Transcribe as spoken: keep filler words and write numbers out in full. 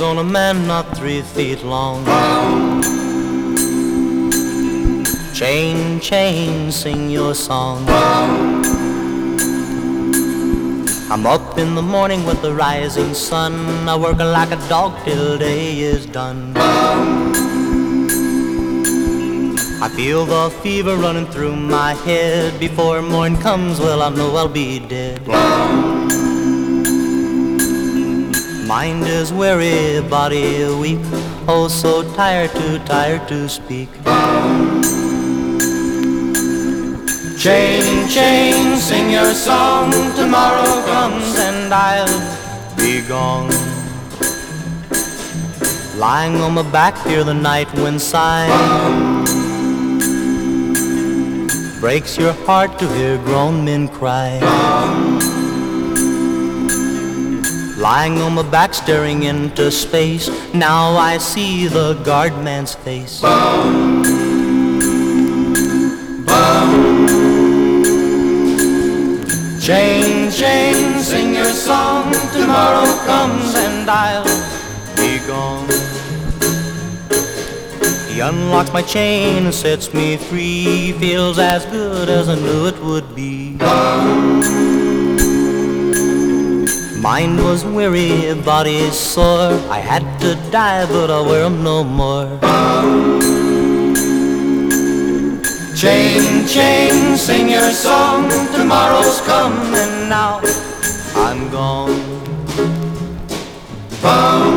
chains on a man not three feet long. Chain, chain, sing your song. I'm up in the morning with the rising sun. I work like a dog till day is done. I feel the fever running through my head. Before morn comes, well, I know I'll be dead. Mind is weary, body weak. Oh, so tired, too tired to speak. Chain, chain, sing your song. Tomorrow comes and I'll be gone. Lying on my back, hear the night wind sigh. Breaks your heart to hear grown men cry. Lying on my back, staring into space. Now I see the guardman's face. Chain, chain, sing your song. Tomorrow comes and I'll be gone. He unlocks my chain and sets me free. Feels as good as I knew it would be. Mind was weary, body sore. I had to die, but I'll wear 'em no more. Chain, chain, sing your song. Tomorrow's come and now I'm gone.